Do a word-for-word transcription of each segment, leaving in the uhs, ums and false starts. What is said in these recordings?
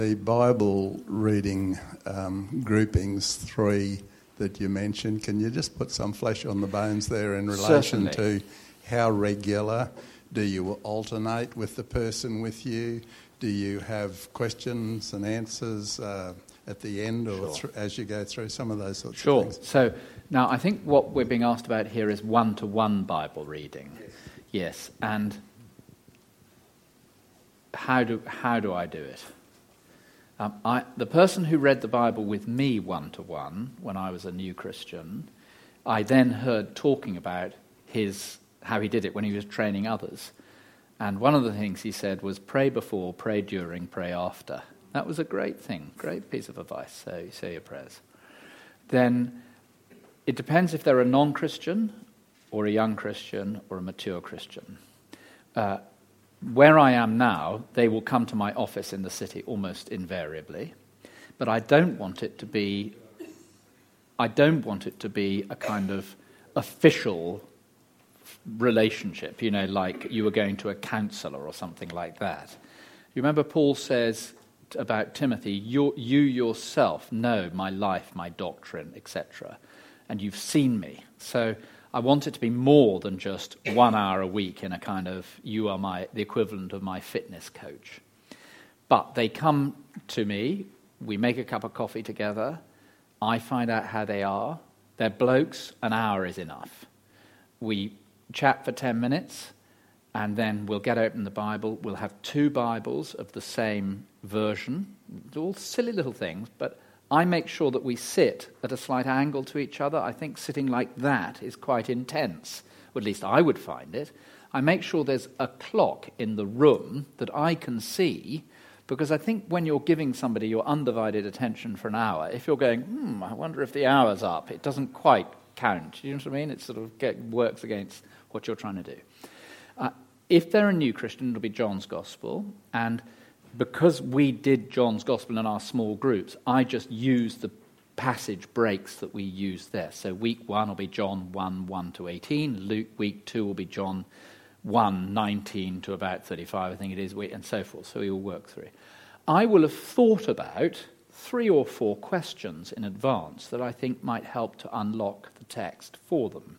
The Bible reading um, groupings, three that you mentioned, can you just put some flesh on the bones there in relation Certainly. to how regular? Do you alternate with the person with you? Do you have questions and answers uh, at the end or Sure. th- as you go through some of those sorts Sure. of things? So now I think what we're being asked about here is one-to-one Bible reading. Yes. Yes. And how do how do I do it? Um, I, the person who read the Bible with me one-to-one when I was a new Christian, I then heard talking about his how he did it when he was training others. And one of the things he said was pray before, pray during, pray after. That was a great thing, great piece of advice. So you say your prayers. Then it depends if they're a non-Christian or a young Christian or a mature Christian. Uh, where I am now, they will come to my office in the city almost invariably. But I don't want it to be, I don't want it to be a kind of official relationship, you know, like you were going to a counselor or something like that. You remember Paul says about Timothy, you, you yourself know my life, my doctrine, et cetera, and you've seen me. So I want it to be more than just one hour a week in a kind of, you are my the equivalent of my fitness coach. But they come to me, we make a cup of coffee together, I find out how they are. They're blokes, an hour is enough. We chat for ten minutes, and then we'll get open the Bible. We'll have two Bibles of the same version. They're all silly little things, but I make sure that we sit at a slight angle to each other. I think sitting like that is quite intense, or at least I would find it. I make sure there's a clock in the room that I can see, because I think when you're giving somebody your undivided attention for an hour, if you're going, hmm, I wonder if the hour's up, it doesn't quite count. You know what I mean? It sort of get, works against what you're trying to do. Uh, if they're a new Christian, it'll be John's Gospel, and because we did John's Gospel in our small groups, I just used the passage breaks that we used there. So week one will be John one, one to eighteen. Luke, week two will be John one, nineteen to about thirty-five, I think it is, and so forth. So we all work through. I will have thought about three or four questions in advance that I think might help to unlock the text for them.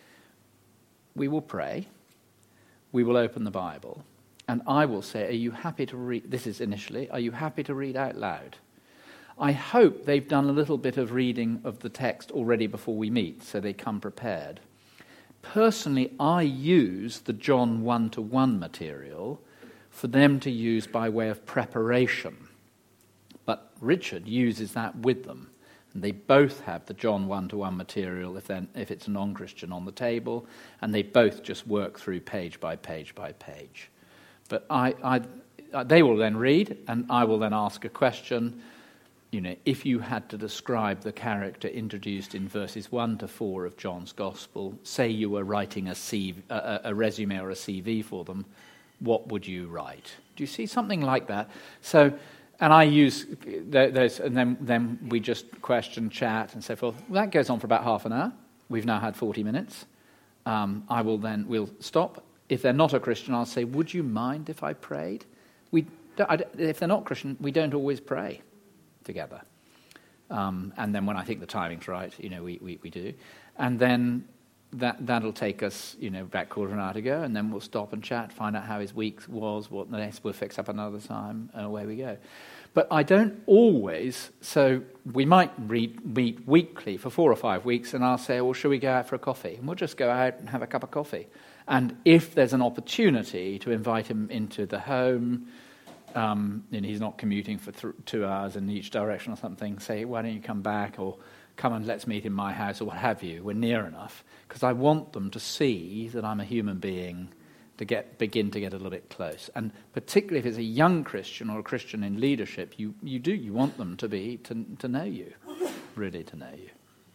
We will pray. We will open the Bible. And I will say, are you happy to read, this is initially, are you happy to read out loud? I hope they've done a little bit of reading of the text already before we meet, so they come prepared. Personally, I use the John one-to-one material for them to use by way of preparation. But Richard uses that with them. And they both have the John one-to-one material if, if it's a non-Christian on the table, and they both just work through page by page by page. But I, I, they will then read, and I will then ask a question. You know, if you had to describe the character introduced in verses one to four of John's Gospel, say you were writing a, C V, a, a resume or a C V for them, what would you write? Do you see something like that? So, and I use those, and then, then we just question, chat, and so forth. Well, that goes on for about half an hour. We've now had forty minutes. Um, I will then, we'll stop. If they're not a Christian, I'll say, would you mind if I prayed? We, if they're not Christian, we don't always pray together. Um, and then when I think the timing's right, you know, we, we, we do. And then that, that'll take us, you know, about a quarter of an hour to go, and then we'll stop and chat, find out how his week was, what the next, we'll fix up another time, and away we go. But I don't always, so we might read, meet weekly for four or five weeks, and I'll say, well, shall we go out for a coffee? And we'll just go out and have a cup of coffee. And if there's an opportunity to invite him into the home, um, and he's not commuting for th- two hours in each direction or something, say, why don't you come back, or come and let's meet in my house, or what have you. We're near enough. Because I want them to see that I'm a human being, to get begin to get a little bit close. And particularly if it's a young Christian or a Christian in leadership, you, you do, you want them to be, to, to know you, really to know you.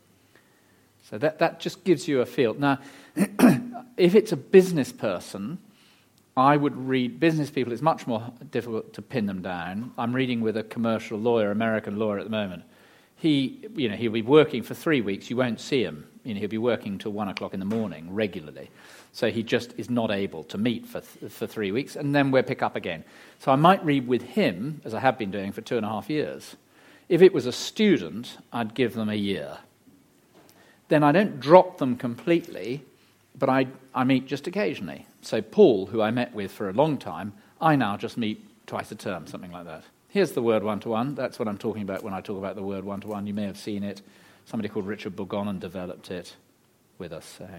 So that, that just gives you a feel. Now, if it's a business person, I would read, business people, it's much more difficult to pin them down. I'm reading with a commercial lawyer, American lawyer at the moment. He, you know, he'll be working for three weeks. You won't see him. You know, he'll be working till one o'clock in the morning regularly. So he just is not able to meet for th- for three weeks, and then we'll pick up again. So I might read with him, as I have been doing for two and a half years. If it was a student, I'd give them a year. Then I don't drop them completely, but I, I meet just occasionally. So Paul, who I met with for a long time, I now just meet twice a term, something like that. Here's the word one-to-one. That's what I'm talking about when I talk about the word one-to-one. You may have seen it. Somebody called Richard Bourgonnen developed it with us. So.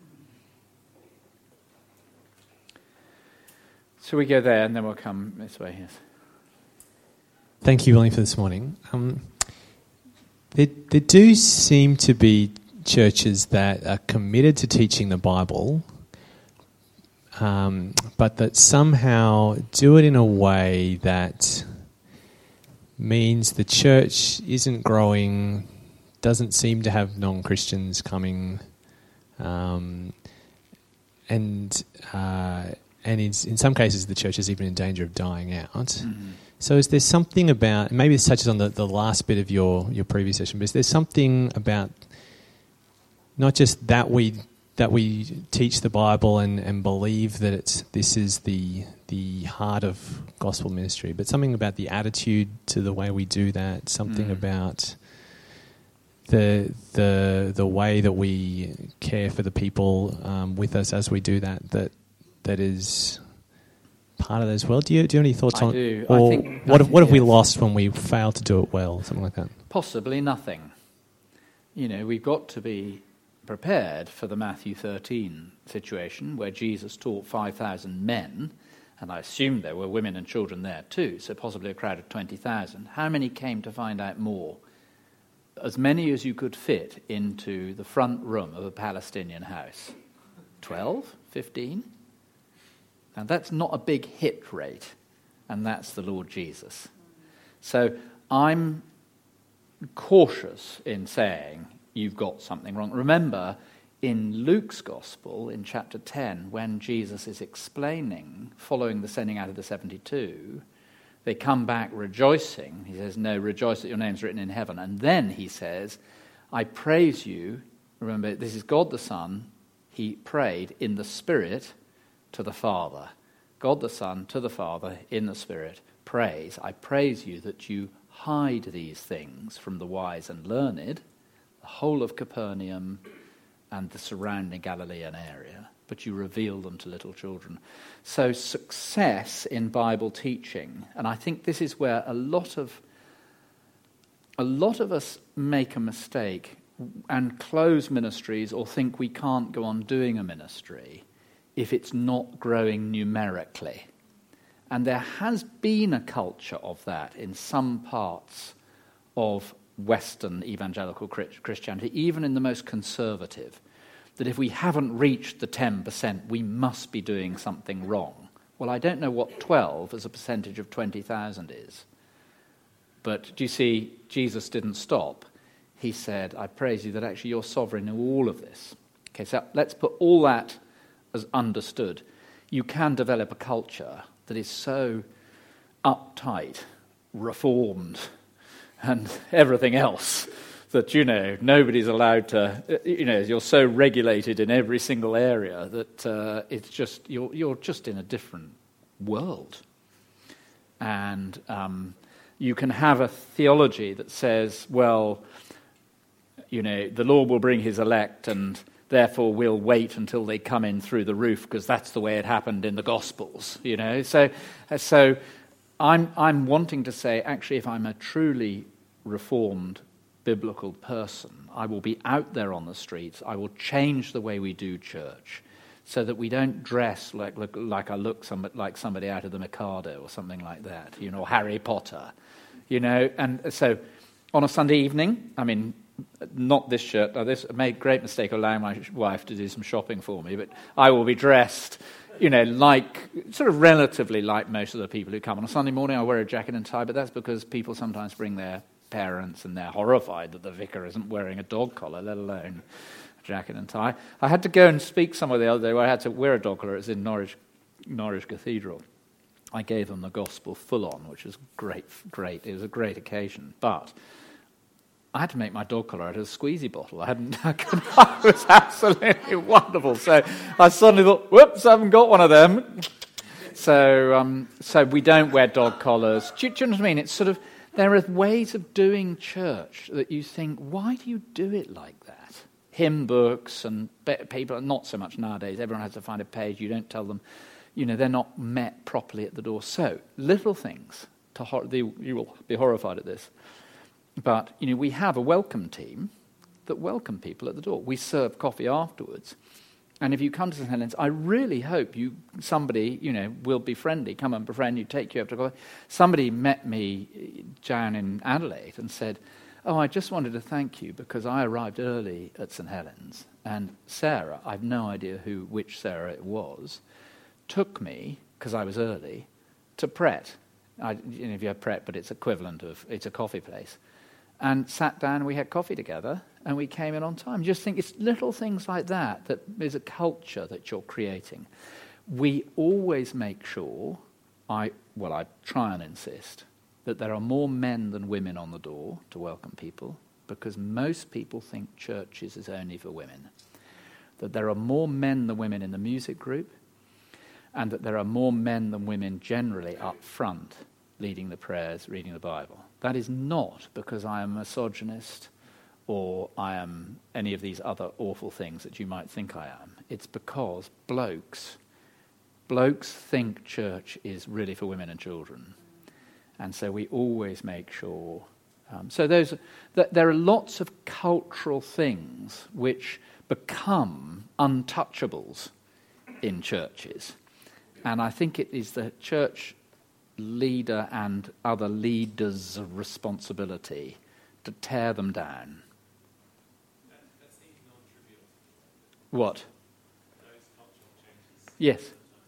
so we go there, and then we'll come this way. Yes. Thank you, William, for this morning. Um, there, there do seem to be churches that are committed to teaching the Bible, um, but that somehow do it in a way that means the church isn't growing, doesn't seem to have non-Christians coming, um, and uh, and in, in some cases the church is even in danger of dying out. Mm-hmm. So is there something about, maybe this touches on the, the last bit of your, your previous session, but is there something about not just that we that we teach the Bible and, and believe that it's this is the the heart of gospel ministry, but something about the attitude to the way we do that, something mm. about the the the way that we care for the people um, with us as we do that, that that is part of that as well. Do you do you have any thoughts I on do. or I think, what I have, what have we yes. lost when we fail to do it well, something like that? Possibly nothing. You know, we've got to be prepared for the Matthew thirteen situation where Jesus taught five thousand men, and I assume there were women and children there too, so possibly a crowd of twenty thousand. How many came to find out more? As many as you could fit into the front room of a Palestinian house. twelve? fifteen? Now that's not a big hit rate, and that's the Lord Jesus. So I'm cautious in saying you've got something wrong. Remember, in Luke's Gospel, in chapter ten, when Jesus is explaining, following the sending out of the seventy-two, they come back rejoicing. He says, no, rejoice that your name's written in heaven. And then he says, I praise you. Remember, this is God the Son. He prayed in the Spirit to the Father. God the Son to the Father in the Spirit. Praise. I praise you that you hide these things from the wise and learned, the whole of Capernaum and the surrounding Galilean area, but you reveal them to little children. So success in Bible teaching, and I think this is where a lot of a lot of us make a mistake and close ministries or think we can't go on doing a ministry if it's not growing numerically. And there has been a culture of that in some parts of Western evangelical Christianity, even in the most conservative, that if we haven't reached the ten percent, we must be doing something wrong. Well, I don't know what twelve as a percentage of twenty thousand is. But do you see, Jesus didn't stop. He said, I praise you that actually you're sovereign in all of this. Okay, so let's put all that as understood. You can develop a culture that is so uptight, reformed, and everything else that, you know, nobody's allowed to, you know, you're so regulated in every single area that uh, it's just, you're you're just in a different world. And um, you can have a theology that says, well, you know, the Lord will bring his elect and therefore we'll wait until they come in through the roof because that's the way it happened in the Gospels, you know. So so I'm I'm wanting to say, actually, if I'm a truly reformed biblical person, I will be out there on the streets. I will change the way we do church so that we don't dress like look, like I look some, like somebody out of the Mikado or something like that, you know, Harry Potter, you know. And so on a Sunday evening, I mean, not this shirt. Now, this I made a great mistake allowing my wife to do some shopping for me, but I will be dressed, you know, like, sort of relatively like most of the people who come. On a Sunday morning, I wear a jacket and tie, but that's because people sometimes bring their parents and they're horrified that the vicar isn't wearing a dog collar, let alone a jacket and tie. I had to go and speak somewhere the other day where I had to wear a dog collar. It was in Norwich, Norwich Cathedral. I gave them the gospel full on, which was great, great. It was a great occasion, but I had to make my dog collar out of a squeezy bottle. I hadn't. I couldn't, it was absolutely wonderful. So I suddenly thought, whoops, I haven't got one of them. So, um, so we don't wear dog collars. Do, do you know what I mean? It's sort of, there are ways of doing church that you think, why do you do it like that? Hymn books and be- people, not so much nowadays. Everyone has to find a page. You don't tell them, you know, they're not met properly at the door. So, little things. To hor- the, you will be horrified at this. But, you know, we have a welcome team that welcome people at the door. We serve coffee afterwards. And if you come to Saint Helens, I really hope you somebody, you know, will be friendly, come and befriend you, take you up to coffee. Somebody met me down in Adelaide and said, oh, I just wanted to thank you because I arrived early at Saint Helens, and Sarah, I've no idea who, which Sarah it was, took me, because I was early, to Pret. I, you know, if you have Pret, but it's equivalent of, it's a coffee place. And sat down and we had coffee together and we came in on time. Just think it's little things like that that is a culture that you're creating. We always make sure, I well, I try and insist, that there are more men than women on the door to welcome people, because most people think churches is only for women. That there are more men than women in the music group, and that there are more men than women generally up front leading the prayers, reading the Bible. That is not because I am a misogynist or I am any of these other awful things that you might think I am. It's because blokes, blokes think church is really for women and children. And so we always make sure. Um, so those, th- there are lots of cultural things which become untouchables in churches. And I think it is the church leader and other leaders' responsibility to tear them down. That, that's the non-trivial. What? Those cultural changes. Yes.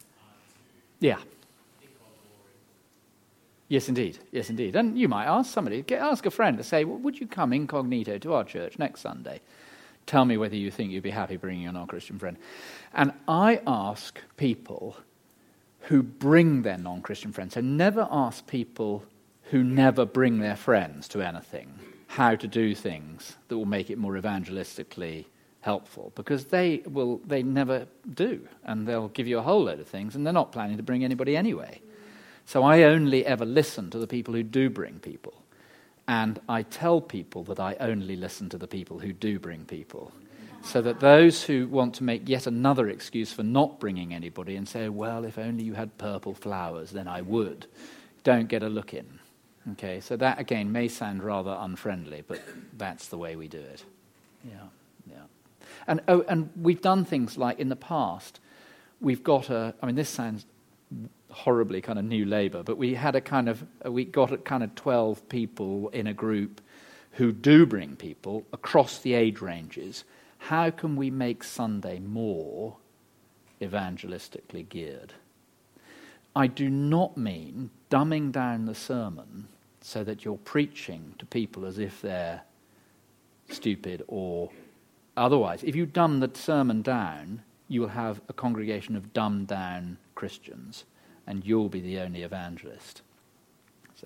To Yeah. think of or Yes, indeed. Yes, indeed. And you might ask somebody, get, ask a friend to say, well, would you come incognito to our church next Sunday? Tell me whether you think you'd be happy bringing a non-Christian friend. And I ask people who bring their non-Christian friends. So never ask people who never bring their friends to anything how to do things that will make it more evangelistically helpful, because they will they never do, and they'll give you a whole load of things, and they're not planning to bring anybody anyway. So I only ever listen to the people who do bring people, and I tell people that I only listen to the people who do bring people. So that those who want to make yet another excuse for not bringing anybody and say, well, if only you had purple flowers, then I would, don't get a look in. Okay, so that, again, may sound rather unfriendly, but that's the way we do it. Yeah, yeah. And, oh, and we've done things like, in the past, we've got a, I mean, this sounds horribly kind of New Labour, but we had a kind of, we got a kind of twelve people in a group who do bring people across the age ranges. How can we make Sunday more evangelistically geared? I do not mean dumbing down the sermon so that you're preaching to people as if they're stupid or otherwise. If you dumb the sermon down, you will have a congregation of dumbed down Christians, and you'll be the only evangelist. So,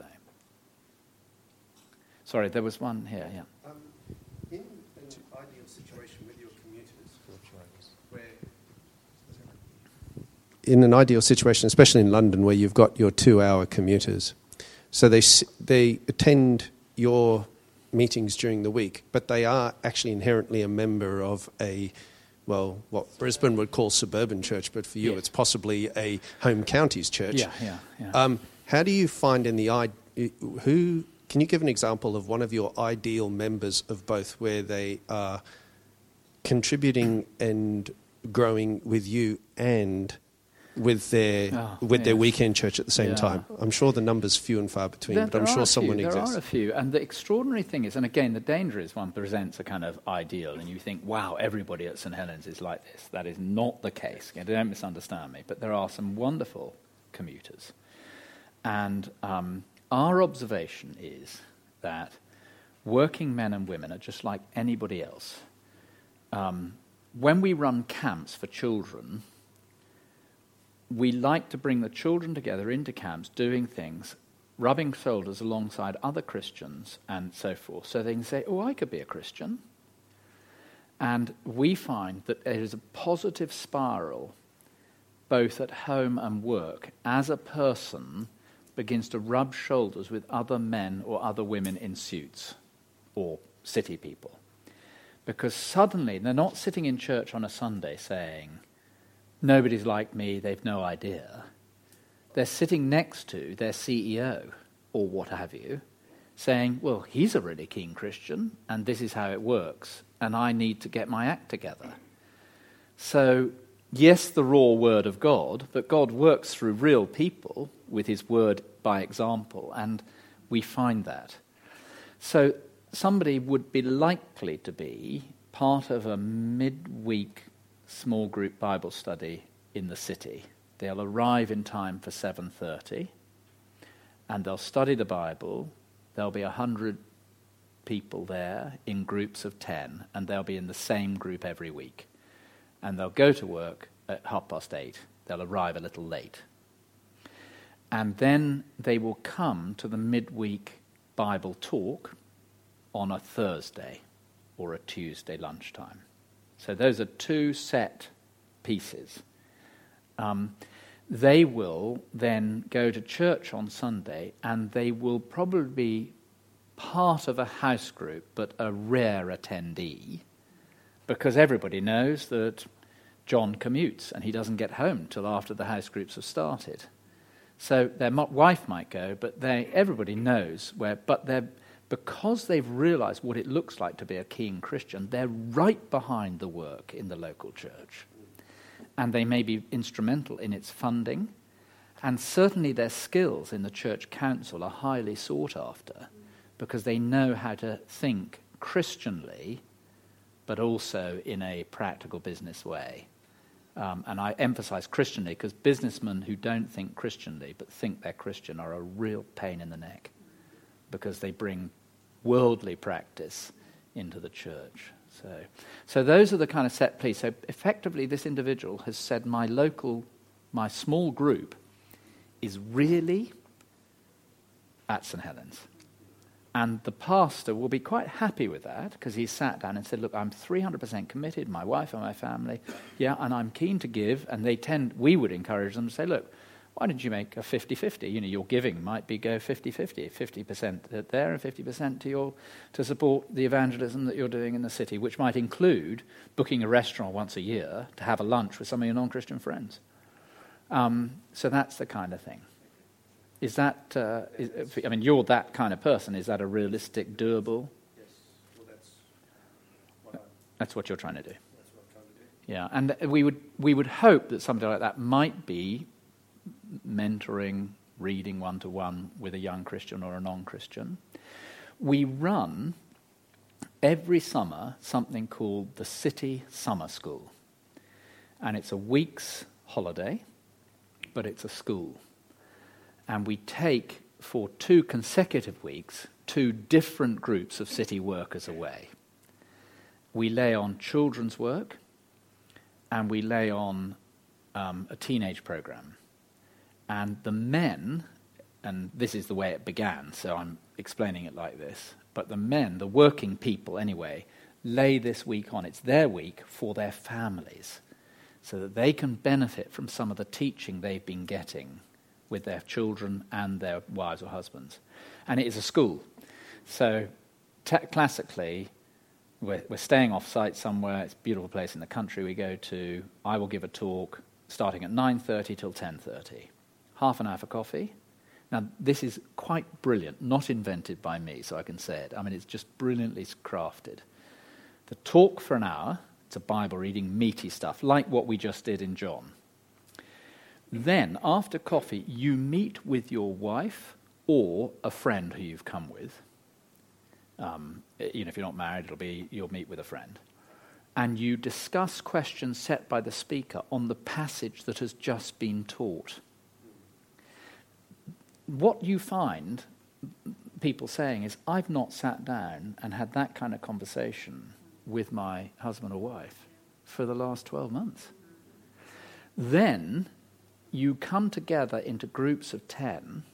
sorry, there was one here, yeah. Um, in an ideal situation with your commuters, where in an ideal situation, especially in London, where you've got your two-hour commuters, so they they attend your meetings during the week, but they are actually inherently a member of a, well, what Brisbane would call suburban church, but for you yeah. it's possibly a home counties church. Yeah, yeah, yeah. Um, how do you find in the who? Can you give an example of one of your ideal members of both, where they are contributing and growing with you and with their Oh, with yes. their weekend church at the same Yeah. time? I'm sure the number's few and far between, There- but I'm there are sure a someone few, exists. There are a few, and the extraordinary thing is, and again, the danger is one presents a kind of ideal, and you think, wow, everybody at Saint Helens is like this. That is not the case. Again, don't misunderstand me, but there are some wonderful commuters. And um, our observation is that working men and women are just like anybody else. Um, when we run camps for children, we like to bring the children together into camps doing things rubbing shoulders alongside other Christians and so forth, so they can say, oh, I could be a Christian. And we find that there is a positive spiral, both at home and work, as a person begins to rub shoulders with other men or other women in suits, or city people. Because suddenly they're not sitting in church on a Sunday saying, nobody's like me, they've no idea. They're sitting next to their C E O, or what have you, saying, well, he's a really keen Christian, and this is how it works, and I need to get my act together. So, yes, the raw word of God, but God works through real people with his word by example, and we find that. So somebody would be likely to be part of a midweek small group Bible study in the city. They'll arrive in time for seven thirty, and they'll study the Bible. There'll be a hundred people there in groups of ten, and they'll be in the same group every week. And they'll go to work at half past eight. They'll arrive a little late. And then they will come to the midweek Bible talk on a Thursday or a Tuesday lunchtime. So those are two set pieces. Um, they will then go to church on Sunday, and they will probably be part of a house group, but a rare attendee, because everybody knows that John commutes and he doesn't get home till after the house groups have started. So their mo- wife might go, but they everybody knows where. But they're because they've realised what it looks like to be a keen Christian, they're right behind the work in the local church, and they may be instrumental in its funding, and certainly their skills in the church council are highly sought after, because they know how to think Christianly, but also in a practical business way. Um, and I emphasize Christianly because businessmen who don't think Christianly but think they're Christian are a real pain in the neck, because they bring worldly practice into the church. So, so those are the kind of set pieces. So effectively this individual has said, my local, my small group is really at St Helens. And the pastor will be quite happy with that, because he sat down and said, look, I'm three hundred percent committed, my wife and my family, yeah, and I'm keen to give. And they tend, we would encourage them to say, look, why don't you make a fifty-fifty? You know, your giving might be go fifty-fifty, fifty percent there and fifty percent to your to support the evangelism that you're doing in the city, which might include booking a restaurant once a year to have a lunch with some of your non-Christian friends. Um, so that's the kind of thing. Is that, uh, is, I mean, you're that kind of person. Is that a realistic, doable? Yes, well, that's what, I, that's what you're trying to do. that's what I'm trying to do. Yeah, and we would we would hope that something like that might be mentoring, reading one-to-one with a young Christian or a non-Christian. We run every summer something called the City Summer School. And it's a week's holiday, but it's a school. And we take, for two consecutive weeks, two different groups of city workers away. We lay on children's work, and we lay on um, a teenage program. And the men, and this is the way it began, so I'm explaining it like this, but the men, the working people anyway, lay this week on. It's their week for their families, so that they can benefit from some of the teaching they've been getting with their children and their wives or husbands. And it is a school. So te- classically, we're, we're staying off-site somewhere. It's a beautiful place in the country we go to. I will give a talk starting at nine thirty till ten thirty. Half an hour for coffee. Now, this is quite brilliant, not invented by me, so I can say it. I mean, it's just brilliantly crafted. The talk for an hour, it's a Bible reading, meaty stuff, like what we just did in John. Then, after coffee, you meet with your wife or a friend who you've come with. Um, you know, if you're not married, it'll be you'll meet with a friend. And you discuss questions set by the speaker on the passage that has just been taught. What you find people saying is, I've not sat down and had that kind of conversation with my husband or wife for the last twelve months. Then you come together into groups of ten,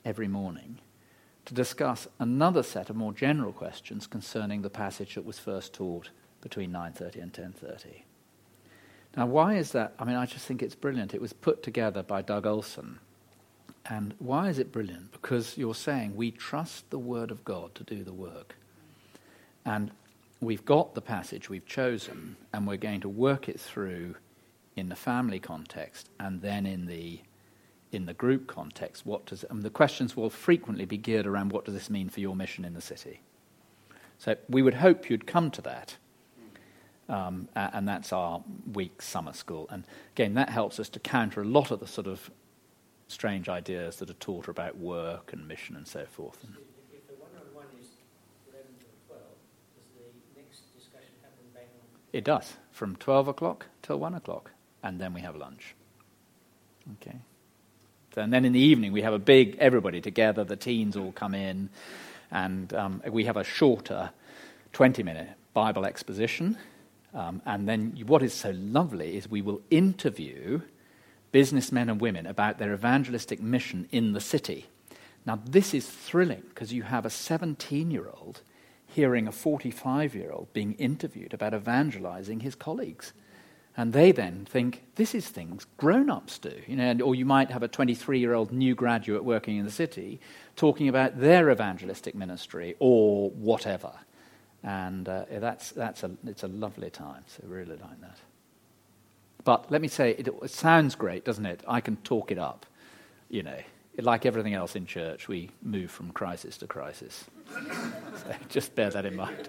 every morning to discuss another set of more general questions concerning the passage that was first taught between nine thirty and ten thirty. Now, why is that? I mean, I just think it's brilliant. It was put together by Doug Olson. And why is it brilliant? Because you're saying we trust the Word of God to do the work. And we've got the passage we've chosen, and we're going to work it through in the family context and then in the in the group context. What does and the questions will frequently be geared around what does this mean for your mission in the city? So we would hope you'd come to that. Um, and that's our week summer school. And again, that helps us to counter a lot of the sort of strange ideas that are taught about work and mission and so forth. And if the one-on-one is eleven till twelve, does the next discussion happen bang on? It does, from twelve o'clock till one o'clock, and then we have lunch. Okay. So, and then in the evening we have a big, everybody together, the teens all come in, and um, we have a shorter twenty-minute Bible exposition. Um, and then you, what is so lovely is we will interview businessmen and women about their evangelistic mission in the city. Now, this is thrilling because you have a seventeen-year-old hearing a forty-five-year-old being interviewed about evangelizing his colleagues. And they then think, this is things grown-ups do. You know, and, or you might have a twenty-three-year-old new graduate working in the city talking about their evangelistic ministry or whatever. And uh, that's that's a it's a lovely time, so we really like that. But let me say, it, it sounds great, doesn't it? I can talk it up, you know. Like everything else in church, we move from crisis to crisis. So just bear that in mind.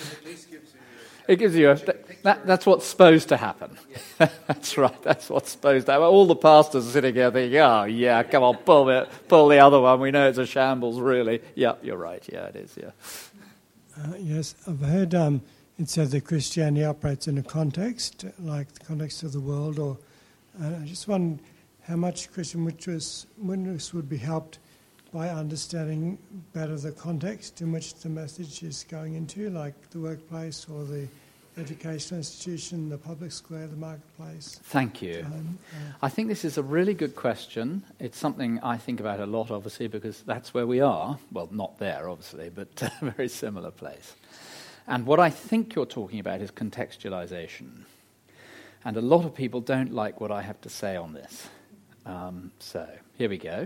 It gives you a, that, that's what's supposed to happen. That's right, that's what's supposed to happen. All the pastors are sitting here thinking, oh, yeah, come on, pull it, pull the other one. We know it's a shambles, really. Yeah, you're right, yeah, it is, yeah. Uh, yes, I've heard um, it said that Christianity operates in a context, like the context of the world, or uh, I just wondered how much Christian witness, witness would be helped by understanding better the context in which the message is going into, like the workplace or the educational institution, the public square, the marketplace. Thank you. Um, uh, I think this is a really good question. It's something I think about a lot, obviously, because that's where we are. Well, not there, obviously, but a very similar place. And what I think you're talking about is contextualization. And a lot of people don't like what I have to say on this. Um, so, here we go.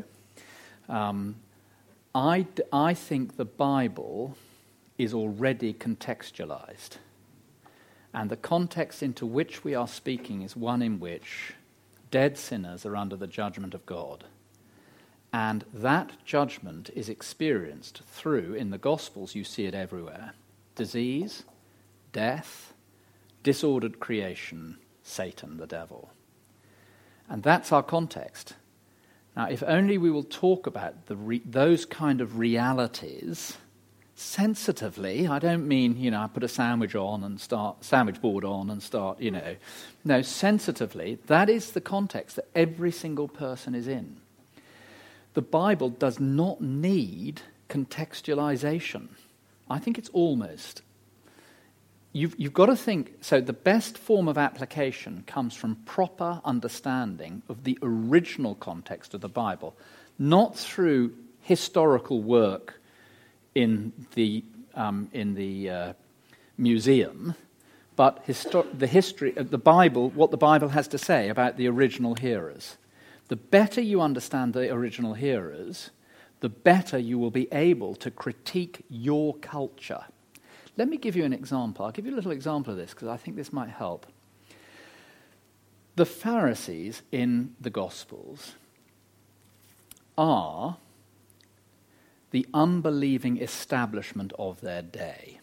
Um, I, I think the Bible is already contextualized. And the context into which we are speaking is one in which dead sinners are under the judgment of God. And that judgment is experienced through, in the Gospels you see it everywhere, disease, death, disordered creation, Satan, the devil. And that's our context. Now, if only we will talk about the re- those kind of realities sensitively. I don't mean, you know, I put a sandwich on and start, sandwich board on and start, you know. No, sensitively, that is the context that every single person is in. The Bible does not need contextualization. I think it's almost. You've, you've got to think, so the best form of application comes from proper understanding of the original context of the Bible, not through historical work in the um, in the uh, museum, but histo- the history of the Bible, what the Bible has to say about the original hearers. The better you understand the original hearers, the better you will be able to critique your culture. Let me give you an example. I'll give you a little example of this because I think this might help. The Pharisees in the Gospels are the unbelieving establishment of their day.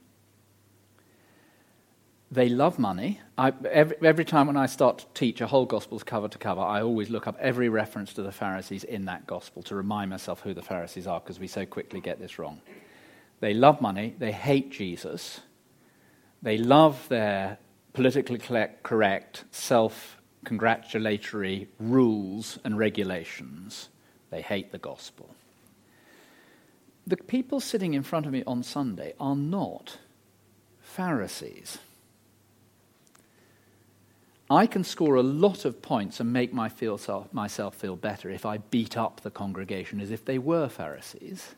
They love money. I, every, every time when I start to teach a whole Gospels cover to cover, I always look up every reference to the Pharisees in that Gospel to remind myself who the Pharisees are, because we so quickly get this wrong. They love money. They hate Jesus. They love their politically correct, self-congratulatory rules and regulations. They hate the gospel. The people sitting in front of me on Sunday are not Pharisees. I can score a lot of points and make my feel self, myself feel better if I beat up the congregation as if they were Pharisees.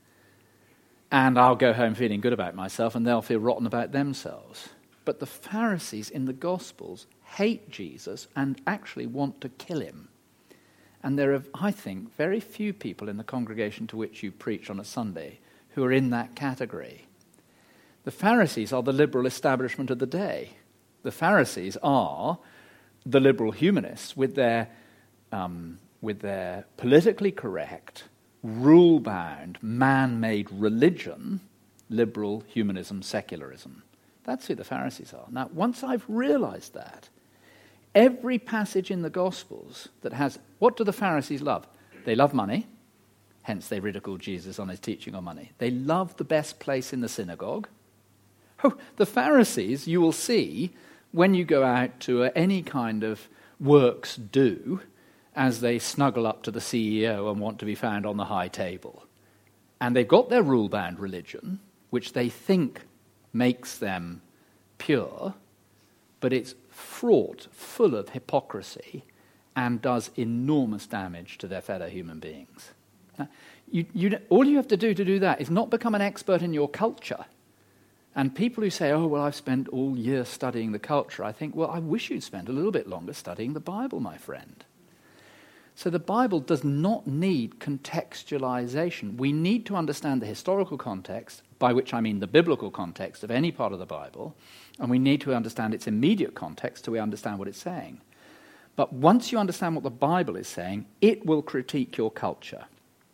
And I'll go home feeling good about myself and they'll feel rotten about themselves. But the Pharisees in the Gospels hate Jesus and actually want to kill him. And there are, I think, very few people in the congregation to which you preach on a Sunday who are in that category. The Pharisees are the liberal establishment of the day. The Pharisees are the liberal humanists with their, um, with their politically correct, rule-bound, man-made religion, liberal humanism, secularism. That's who the Pharisees are. Now, once I've realized that, every passage in the Gospels that has... What do the Pharisees love? They love money, hence they ridicule Jesus on his teaching on money. They love the best place in the synagogue. Oh, the Pharisees, you will see, when you go out to any kind of works do, as they snuggle up to the C E O and want to be found on the high table. And they've got their rule-bound religion, which they think makes them pure, but it's fraught, full of hypocrisy, and does enormous damage to their fellow human beings. Now, you, you, all you have to do to do that is not become an expert in your culture. And people who say, oh, well, I've spent all year studying the culture, I think, well, I wish you'd spent a little bit longer studying the Bible, my friend. So the Bible does not need contextualization. We need to understand the historical context, by which I mean the biblical context of any part of the Bible, and we need to understand its immediate context so we understand what it's saying. But once you understand what the Bible is saying, it will critique your culture.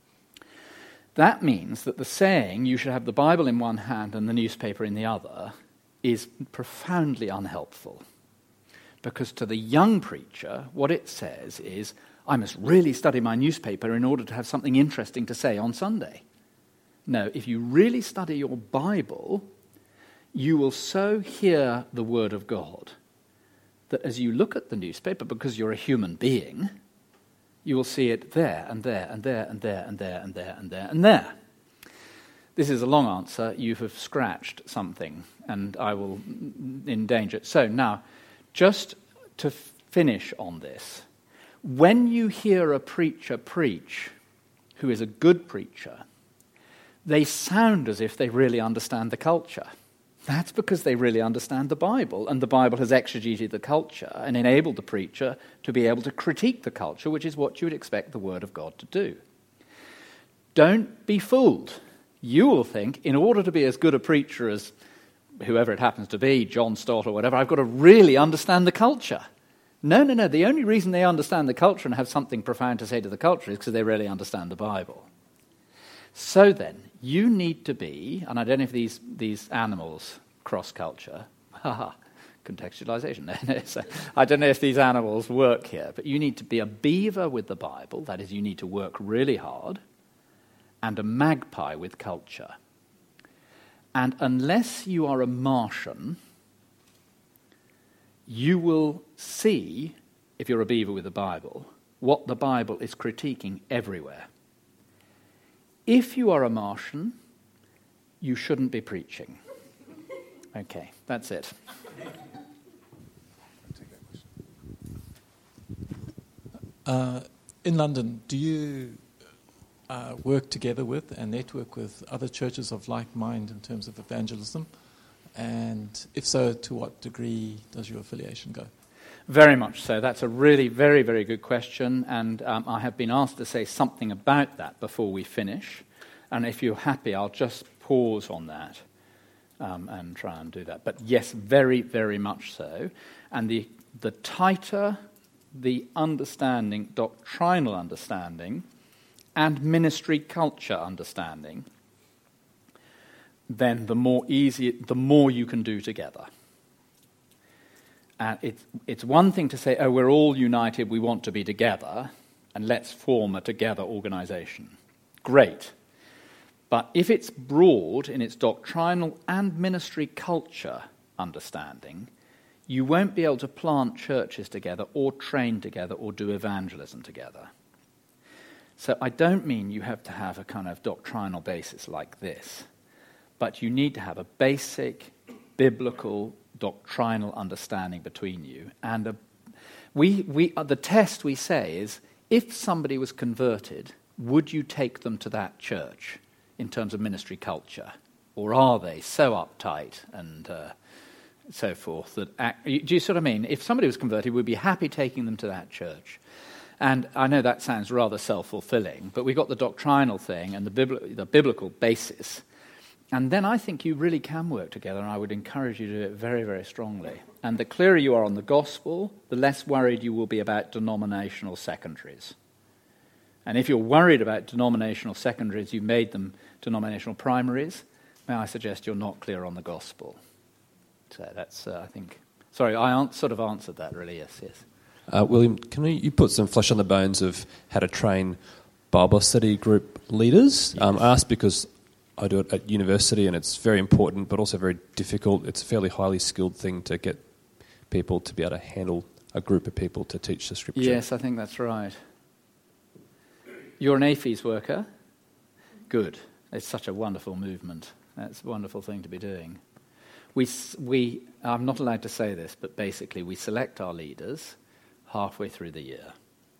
That means that the saying, you should have the Bible in one hand and the newspaper in the other, is profoundly unhelpful. Because to the young preacher, what it says is, I must really study my newspaper in order to have something interesting to say on Sunday. No, if you really study your Bible, you will so hear the Word of God that as you look at the newspaper, because you're a human being, you will see it there and there and there and there and there and there and there and there. This is a long answer. You have scratched something, and I will endanger it. So now, just to finish on this, when you hear a preacher preach who is a good preacher, they sound as if they really understand the culture. That's because they really understand the Bible, and the Bible has exegeted the culture and enabled the preacher to be able to critique the culture, which is what you would expect the Word of God to do. Don't be fooled. You will think, in order to be as good a preacher as whoever it happens to be, John Stott or whatever, I've got to really understand the culture. No, no, no. The only reason they understand the culture and have something profound to say to the culture is because they really understand the Bible. So then, you need to be, and I don't know if these, these animals cross culture, haha, contextualization, no, no, so I don't know if these animals work here, but you need to be a beaver with the Bible, that is, you need to work really hard, and a magpie with culture. And unless you are a Martian, you will see, if you're a beaver with the Bible, what the Bible is critiquing everywhere. If you are a Martian, you shouldn't be preaching. Okay, that's it. Uh, in London, do you uh, work together with and network with other churches of like mind in terms of evangelism? And if so, to what degree does your affiliation go? Very much so. That's a really very, very good question, and um, I have been asked to say something about that before we finish. And if you're happy, I'll just pause on that um, and try and do that. But yes, very, very much so. And the the tighter the understanding, doctrinal understanding, and ministry culture understanding, then the more easy, the more you can do together. And it's, it's one thing to say, oh, we're all united, we want to be together, and let's form a together organization. Great. But if it's broad in its doctrinal and ministry culture understanding, you won't be able to plant churches together or train together or do evangelism together. So I don't mean you have to have a kind of doctrinal basis like this, but you need to have a basic biblical doctrinal understanding between you and a We, we, uh, the test, we say, is if somebody was converted, would you take them to that church in terms of ministry culture? Or are they so uptight and uh, so forth that... Act, do you see what I mean? If somebody was converted, we'd be happy taking them to that church. And I know that sounds rather self-fulfilling, but we've got the doctrinal thing and the, bibli- the biblical basis. And then I think you really can work together, and I would encourage you to do it very, very strongly. And the clearer you are on the gospel, the less worried you will be about denominational secondaries. And if you're worried about denominational secondaries, you've made them denominational primaries, may I suggest you're not clear on the gospel. So that's, uh, I think... Sorry, I an- sort of answered that, really, yes, yes. Uh, William, can you put some flesh on the bones of how to train Bible study group leaders? Yes. Um, I ask because I do it at university and it's very important but also very difficult. It's a fairly highly skilled thing to get people to be able to handle a group of people to teach the scripture. Yes, I think that's right. You're an A F E S worker? Good. It's such a wonderful movement. That's a wonderful thing to be doing. We, we, I'm not allowed to say this, but basically we select our leaders halfway through the year.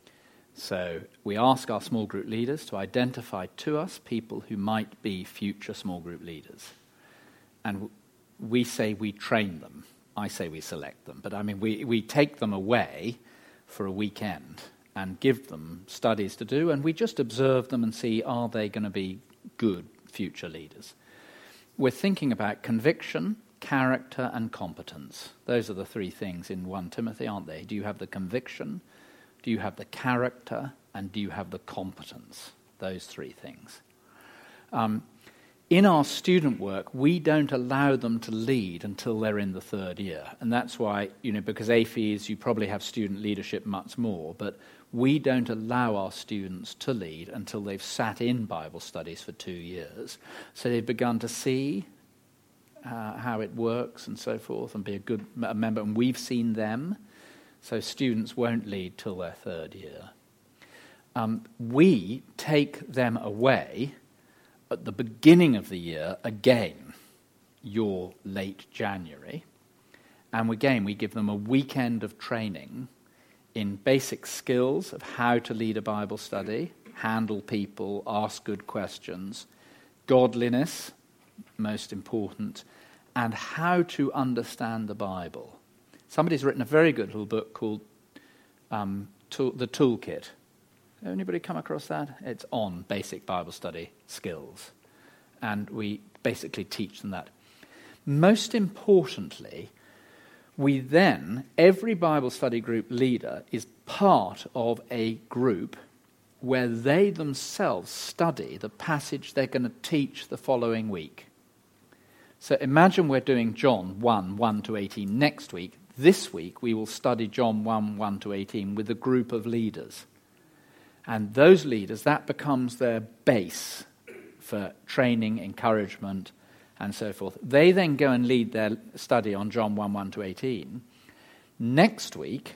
So we ask our small group leaders to identify to us people who might be future small group leaders. And we say we train them. I say we select them. But I mean, we, we take them away for a weekend and give them studies to do, and we just observe them and see, are they going to be good future leaders? We're thinking about conviction, character, and competence. Those are the three things in First Timothy, aren't they? Do you have the conviction? Do you have the character? And do you have the competence? Those three things. Um, in our student work, we don't allow them to lead until they're in the third year. And that's why, you know, because A F E S, you probably have student leadership much more, but we don't allow our students to lead until they've sat in Bible studies for two years. So they've begun to see Uh, how it works and so forth, and be a good a member. And we've seen them, so students won't lead till their third year. Um, we take them away at the beginning of the year again, your late January, and again we give them a weekend of training in basic skills of how to lead a Bible study, handle people, ask good questions, godliness, most important, and how to understand the Bible. Somebody's written a very good little book called um, tool, The Toolkit. Anybody come across that? It's on basic Bible study skills. And we basically teach them that. Most importantly, we then, every Bible study group leader is part of a group where they themselves study the passage they're going to teach the following week. So imagine we're doing John one, one to eighteen next week. This week we will study John one, one to eighteen with a group of leaders. And those leaders, that becomes their base for training, encouragement, and so forth. They then go and lead their study on John one, one to eighteen. Next week,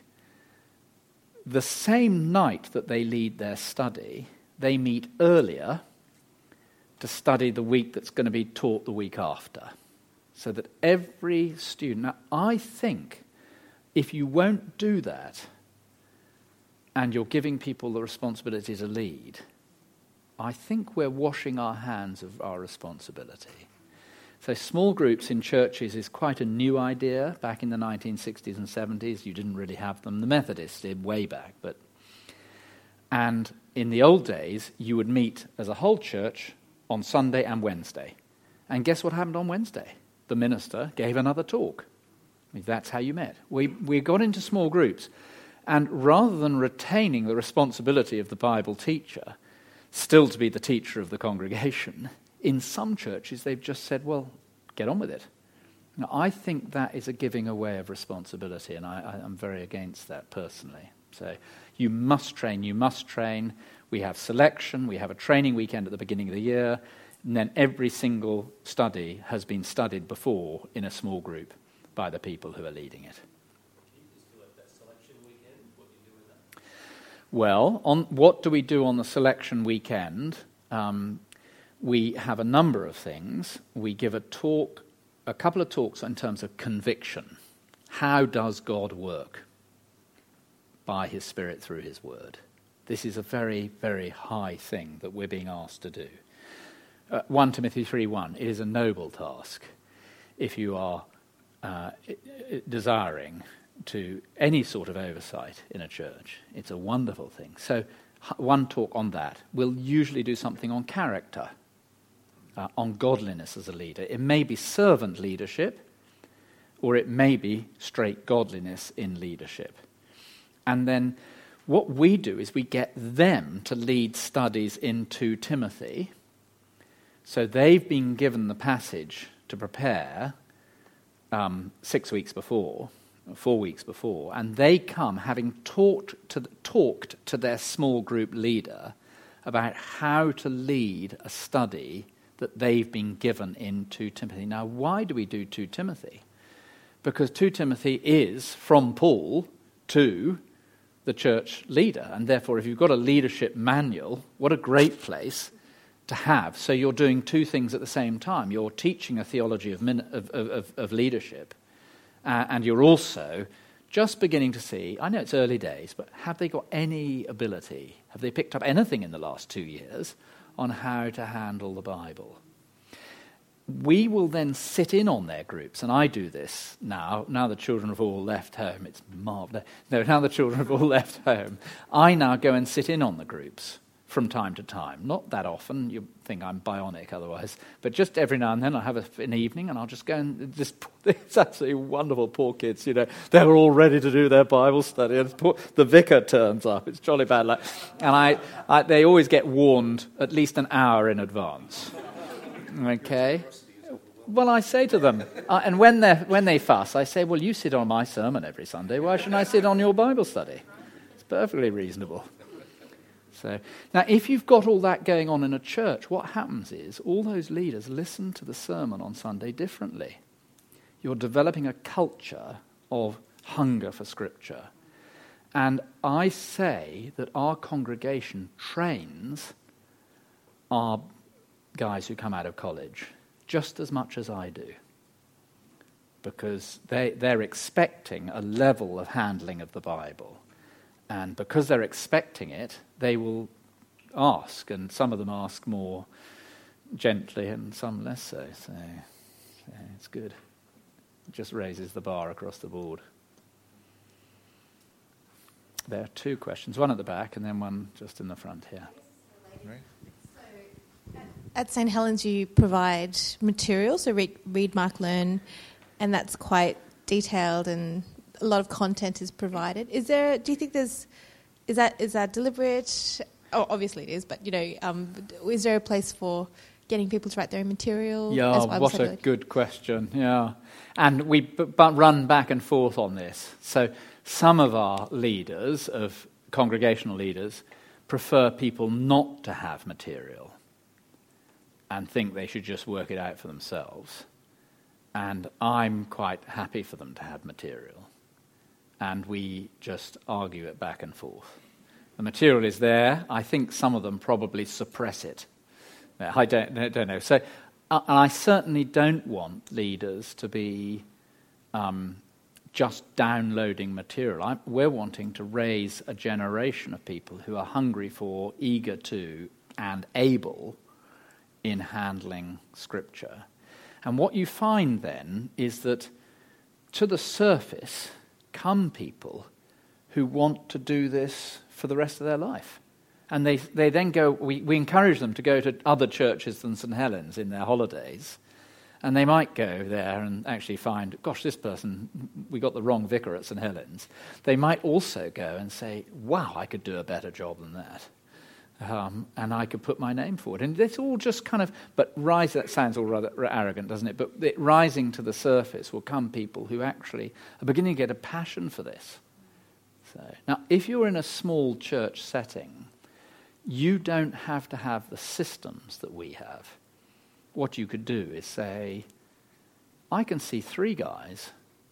the same night that they lead their study, they meet earlier to study the week that's going to be taught the week after. So that every student... Now, I think if you won't do that and you're giving people the responsibility to lead, I think we're washing our hands of our responsibility. So small groups in churches is quite a new idea. Back in the nineteen sixties and seventies, you didn't really have them. The Methodists did way back. but And in the old days, you would meet as a whole church on Sunday and Wednesday. And guess what happened on Wednesday? The minister gave another talk. I mean, that's how you met. We we got into small groups, and rather than retaining the responsibility of the Bible teacher, still to be the teacher of the congregation, in some churches they've just said, well, get on with it. Now, I think that is a giving away of responsibility, and I, I, I'm very against that personally. So you must train, you must train. We have selection, we have a training weekend at the beginning of the year, and then every single study has been studied before in a small group by the people who are leading it. Can you just do like that selection weekend? What do you do with that? Well, on what do we do on the selection weekend? Um, we have a number of things. We give a talk, a couple of talks in terms of conviction. How does God work? by his Spirit through his word. This is a very, very high thing that we're being asked to do. Uh, First Timothy three one, it is a noble task if you are uh, desiring to any sort of oversight in a church. It's a wonderful thing. So one talk on that. We'll usually do something on character, uh, on godliness as a leader. It may be servant leadership, or it may be straight godliness in leadership. And then what we do is we get them to lead studies in Second Timothy. So they've been given the passage to prepare um, six weeks before, four weeks before, and they come having talked to, talked to their small group leader about how to lead a study that they've been given in Second Timothy. Now, why do we do Second Timothy? Because Second Timothy is from Paul to the church leader, and therefore if you've got a leadership manual, what a great place to have. So you're doing two things at the same time. You're teaching a theology of, min- of, of, of leadership, uh, and you're also just beginning to see, I know it's early days, but have they got any ability, have they picked up anything in the last two years on how to handle the Bible? We will then sit in on their groups, and I do this now. Now the children have all left home. It's marvellous. No, now the children have all left home. I now go and sit in on the groups from time to time. Not that often. You think I'm bionic otherwise. But just every now and then I'll have a, an evening, and I'll just go and just... It's absolutely wonderful, poor kids, you know. They're all ready to do their Bible study, and poor, the vicar turns up. It's jolly bad luck. And I, I, they always get warned at least an hour in advance. Okay. Well, I say to them, uh, and when they when they fuss, I say, well, you sit on my sermon every Sunday. Why shouldn't I sit on your Bible study? It's perfectly reasonable. So now, if you've got all that going on in a church, what happens is all those leaders listen to the sermon on Sunday differently. You're developing a culture of hunger for Scripture. And I say that our congregation trains our guys who come out of college just as much as I do, because they, they're expecting a level of handling of the Bible. And because they're expecting it, they will ask, and some of them ask more gently and some less so. So yeah, it's good. It just raises the bar across the board. There are two questions, one at the back and then one just in the front here. Right. At Saint Helens, you provide material, so read, read, mark, learn, and that's quite detailed, and a lot of content is provided. Is there? Do you think there's? Is that is that deliberate? Oh, obviously it is, but you know, um, is there a place for getting people to write their own material? Yeah, as what a good question. Yeah, and we b- b- run back and forth on this. So some of our leaders, of congregational leaders, prefer people not to have material and think they should just work it out for themselves. And I'm quite happy for them to have material. And we just argue it back and forth. The material is there. I think some of them probably suppress it. I don't, I don't know. So uh, I certainly don't want leaders to be um, just downloading material. I'm, we're wanting to raise a generation of people who are hungry for, eager to, and able in handling Scripture. And what you find then is that to the surface come people who want to do this for the rest of their life. And they they then go, we, we encourage them to go to other churches than Saint Helens in their holidays. And they might go there and actually find, gosh, this person, we got the wrong vicar at Saint Helens. They might also go and say, wow, I could do a better job than that. Um, and I could put my name forward. And it's all just kind of, but rise, that sounds all rather arrogant, doesn't it? But it, rising to the surface will come people who actually are beginning to get a passion for this. So now, if you're in a small church setting, you don't have to have the systems that we have. What you could do is say, I can see three guys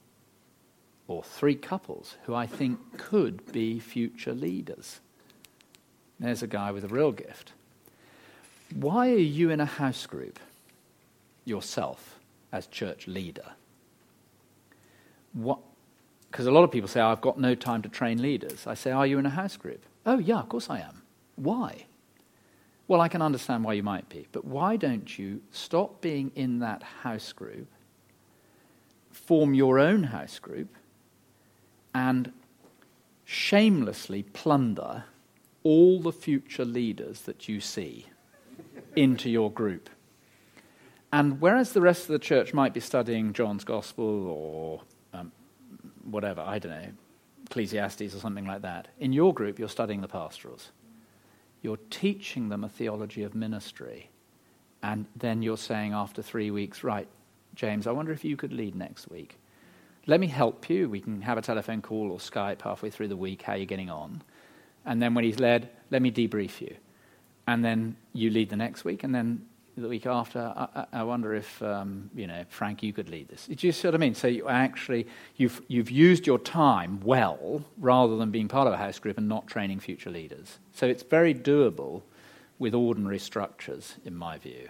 or three couples who I think could be future leaders. There's a guy with a real gift. Why are you in a house group yourself as church leader? What, because a lot of people say, I've got no time to train leaders. I say, are you in a house group? Oh, yeah, of course I am. Why? Well, I can understand why you might be, but why don't you stop being in that house group, form your own house group, and shamelessly plunder all the future leaders that you see into your group? And whereas the rest of the church might be studying John's Gospel or um, whatever, I don't know, Ecclesiastes or something like that, in your group you're studying the pastorals. You're teaching them a theology of ministry. And then you're saying after three weeks, right, James, I wonder if you could lead next week. Let me help you. We can have a telephone call or Skype halfway through the week. How are you getting on? And then when he's led, let me debrief you. And then you lead the next week. And then the week after, I, I wonder if, um, you know, Frank, you could lead this. Do you see what I mean? So you actually, you've, you've used your time well rather than being part of a house group and not training future leaders. So it's very doable with ordinary structures, in my view.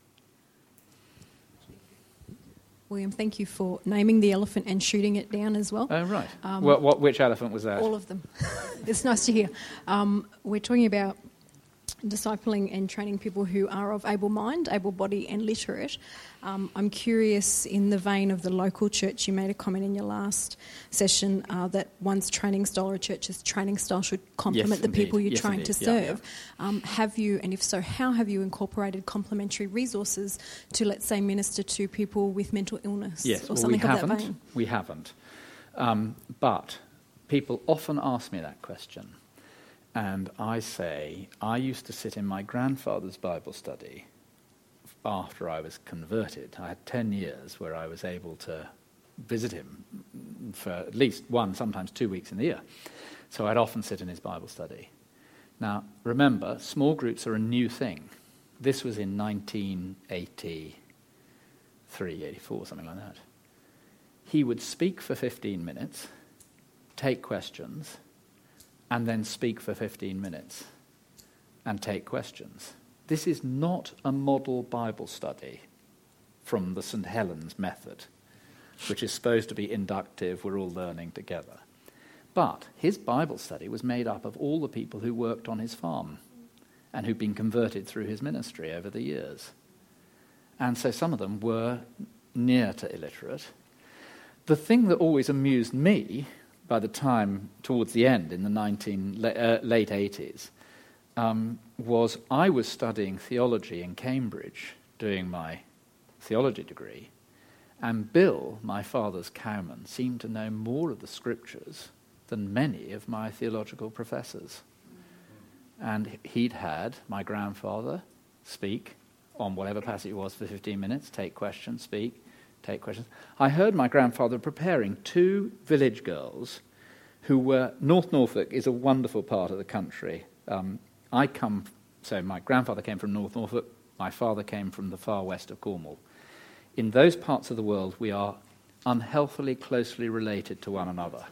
William, thank you for naming the elephant and shooting it down as well. Oh, right. Um, what, what, which elephant was that? All of them. It's nice to hear. Um, we're talking about discipling and training people who are of able mind, able body and literate. Um, I'm curious, in the vein of the local church, you made a comment in your last session uh, that one's training style or a church's training style should complement Yes, the indeed. people you're Yes, trying indeed. to Yeah, serve. Yeah. Um, have you, and if so, how have you incorporated complementary resources to, let's say, minister to people with mental illness Yes, or well, something we of haven't. that vein? We haven't. Um, but people often ask me that question. And I say, I used to sit in my grandfather's Bible study after I was converted. I had ten years where I was able to visit him for at least one, sometimes two weeks in the year. So I'd often sit in his Bible study. Now, remember, small groups are a new thing. This was in nineteen eighty-three, eighty-four, something like that. He would speak for fifteen minutes, take questions, and then speak for fifteen minutes and take questions. This is not a model Bible study from the Saint Helens method, which is supposed to be inductive, we're all learning together. But his Bible study was made up of all the people who worked on his farm and who'd been converted through his ministry over the years. And so some of them were near to illiterate. The thing that always amused me by the time, towards the end, in the nineteen, uh, late eighties, um, was I was studying theology in Cambridge, doing my theology degree, and Bill, my father's cowman, seemed to know more of the scriptures than many of my theological professors. And he'd had my grandfather speak on whatever passage it was for fifteen minutes, take questions, speak, take questions. I heard my grandfather preparing two village girls who were... North Norfolk is a wonderful part of the country. Um, I come... So my grandfather came from North Norfolk, my father came from the far west of Cornwall. In those parts of the world, we are unhealthily closely related to one another.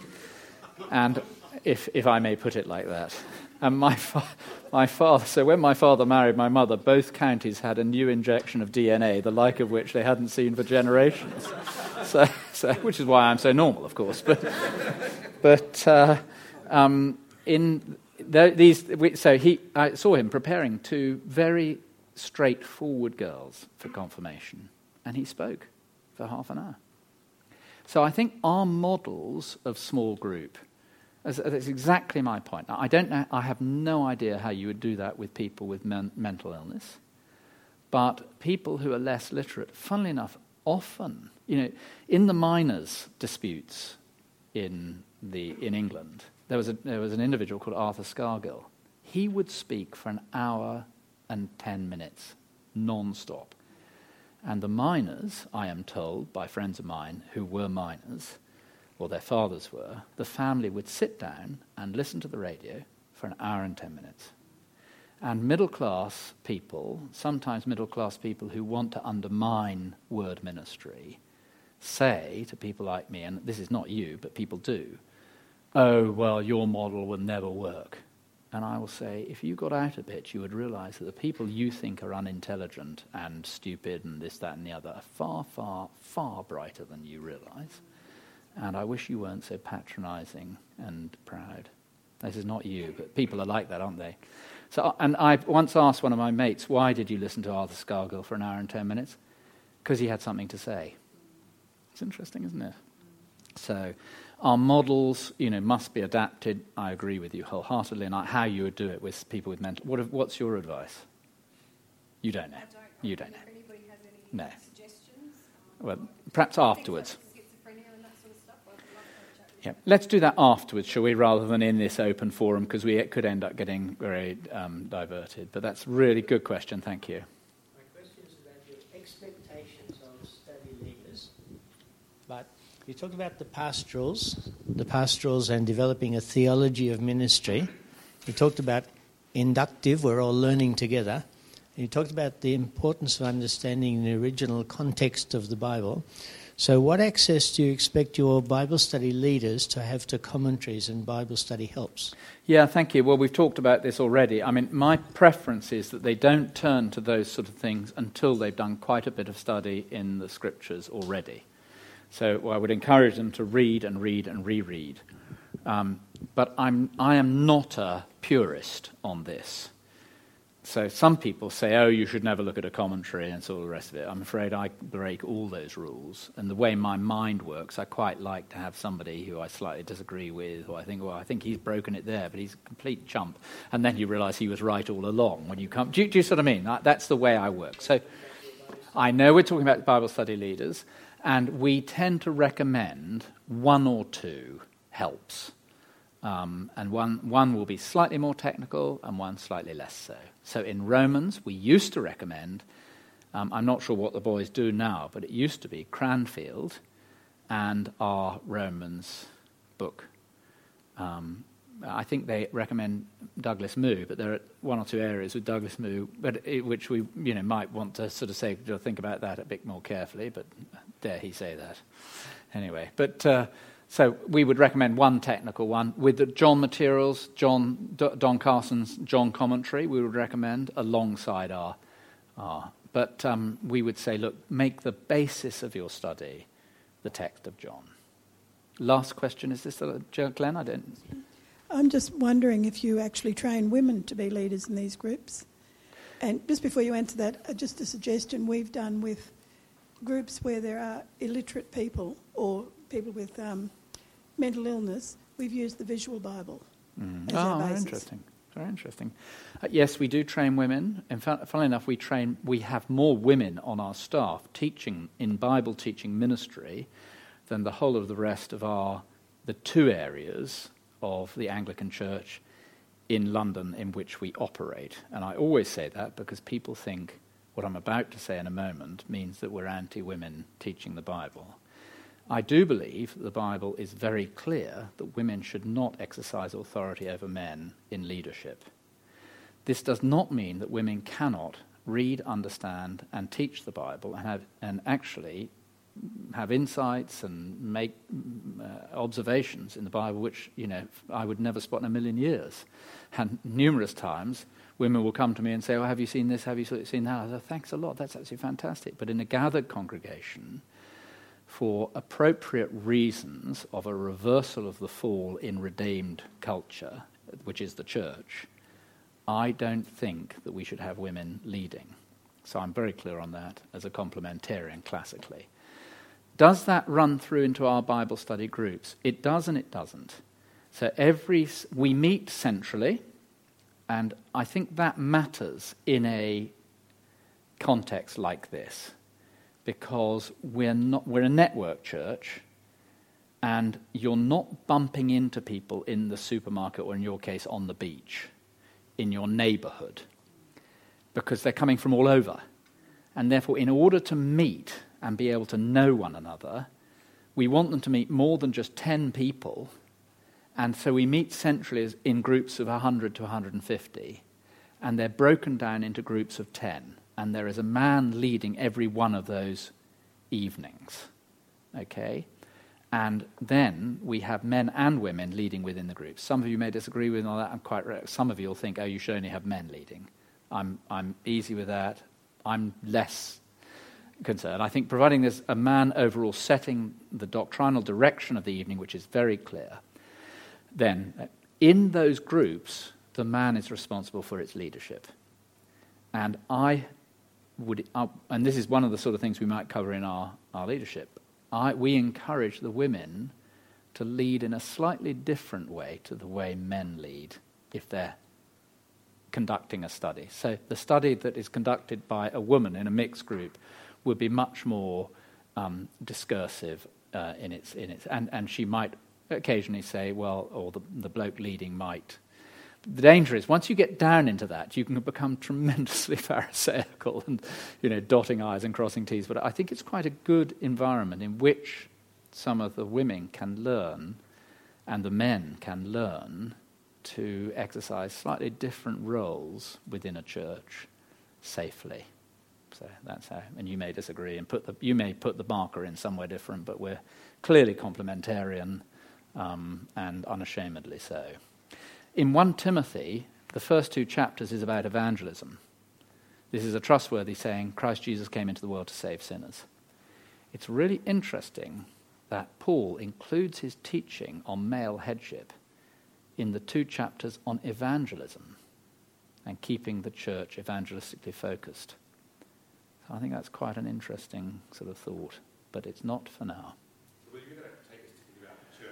And if if I may put it like that. And my fa- my father, so when my father married my mother, both counties had a new injection of D N A, the like of which they hadn't seen for generations. So, so which is why I'm so normal, of course. But but uh, um, in the, these, so he, I saw him preparing two very straightforward girls for confirmation, and he spoke for half an hour. So I think our models of small group. That's exactly my point. Now, I don't know. I have no idea how you would do that with people with men- mental illness, but people who are less literate, funnily enough, often, you know, in the miners' disputes in the in England, there was a there was an individual called Arthur Scargill. He would speak for an hour and ten minutes, non-stop, and the miners, I am told by friends of mine who were miners, or their fathers were, the family would sit down and listen to the radio for an hour and ten minutes. And middle-class people, sometimes middle-class people who want to undermine word ministry, say to people like me, and this is not you, but people do, oh, well, your model will never work. And I will say, if you got out a bit, you would realize that the people you think are unintelligent and stupid and this, that, and the other are far, far, far brighter than you realize. And I wish you weren't so patronising and proud. This is not you, but people are like that, aren't they? So, and I once asked one of my mates, why did you listen to Arthur Scargill for an hour and ten minutes? Because he had something to say. It's interesting, isn't it? So our models, you know, must be adapted. I agree with you wholeheartedly. And how you would do it with people with mental... What, what's your advice? You don't know. I don't you don't know. If anybody has any no. suggestions. Well, perhaps afterwards. Schizophrenia and that sort of stuff. I'd love to have a chat with Yeah. Let's do that afterwards, shall we, rather than in this open forum, because we could end up getting very um, diverted. But that's a really good question. Thank you. My question is about your expectations of study leaders. But you talked about the pastorals, the pastorals and developing a theology of ministry. You talked about inductive, we're all learning together. You talked about the importance of understanding the original context of the Bible. So what access do you expect your Bible study leaders to have to commentaries and Bible study helps? Yeah, thank you. Well, we've talked about this already. I mean, my preference is that they don't turn to those sort of things until they've done quite a bit of study in the scriptures already. So I would encourage them to read and read and reread. Um, but I'm, I am not a purist on this. So some people say, oh, you should never look at a commentary and all the rest of it. I'm afraid I break all those rules. And the way my mind works, I quite like to have somebody who I slightly disagree with, or I think, well, I think he's broken it there, but he's a complete chump. And then you realise he was right all along when you come. Do you, do you see what I mean? That's the way I work. So I know we're talking about Bible study leaders, and we tend to recommend one or two helps. Um, and one, one will be slightly more technical and one slightly less so. So in Romans, we used to recommend, um, I'm not sure what the boys do now, but it used to be Cranfield and our Romans book. Um, I think they recommend Douglas Moo, but there are one or two areas with Douglas Moo, but it, which we you know might want to sort of say, think about that a bit more carefully, but dare he say that. Anyway, but... Uh, So we would recommend one technical one. With the John materials, John D- Don Carson's John commentary, we would recommend alongside our... our but um, we would say, look, make the basis of your study the text of John. Last question, is this uh, Glenn? I don't... I'm just wondering if you actually train women to be leaders in these groups. And just before you answer that, uh, just a suggestion we've done with groups where there are illiterate people or people with... Um, mental illness, we've used the visual Bible mm. as oh, our basis. Very interesting. Very interesting. Uh, yes, we do train women. In fact, funnily enough, we train. We have more women on our staff teaching in Bible teaching ministry than the whole of the rest of our the two areas of the Anglican Church in London in which we operate. And I always say that because people think what I'm about to say in a moment means that we're anti-women teaching the Bible. I do believe the Bible is very clear that women should not exercise authority over men in leadership. This does not mean that women cannot read, understand, and teach the Bible and have and actually have insights and make uh, observations in the Bible which, you know, I would never spot in a million years. And numerous times women will come to me and say, oh, have you seen this? Have you seen that? I say, thanks a lot. That's actually fantastic. But in a gathered congregation, for appropriate reasons of a reversal of the fall in redeemed culture, which is the church, I don't think that we should have women leading. So I'm very clear on that as a complementarian classically. Does that run through into our Bible study groups? It does and it doesn't. So every we meet centrally, and I think that matters in a context like this. Because we're not we're a network church, and you're not bumping into people in the supermarket or, in your case, on the beach, in your neighbourhood, because they're coming from all over. And therefore, in order to meet and be able to know one another, we want them to meet more than just ten people, and so we meet centrally in groups of one hundred to one hundred fifty, and they're broken down into groups of ten. And there is a man leading every one of those evenings, okay? And then we have men and women leading within the groups. Some of you may disagree with all that. I'm quite right. Some of you will think, oh, you should only have men leading. I'm I'm easy with that. I'm less concern. I think providing there's a man overall setting the doctrinal direction of the evening, which is very clear, then in those groups, the man is responsible for its leadership. And I would, uh, and this is one of the sort of things we might cover in our, our leadership, I, we encourage the women to lead in a slightly different way to the way men lead if they're conducting a study. So the study that is conducted by a woman in a mixed group would be much more um, discursive uh, in its in its, and, and she might occasionally say, well, or the, the bloke leading might. The danger is once you get down into that, you can become tremendously pharisaical and, you know, dotting I's and crossing T's. But I think it's quite a good environment in which some of the women can learn and the men can learn to exercise slightly different roles within a church safely. So that's how, and you may disagree and put the, you may put the marker in somewhere different, but we're clearly complementarian um, and unashamedly so. In First Timothy, the first two chapters is about evangelism. This is a trustworthy saying, Christ Jesus came into the world to save sinners. It's really interesting that Paul includes his teaching on male headship in the two chapters on evangelism and keeping the church evangelistically focused. So I think that's quite an interesting sort of thought, but it's not for now.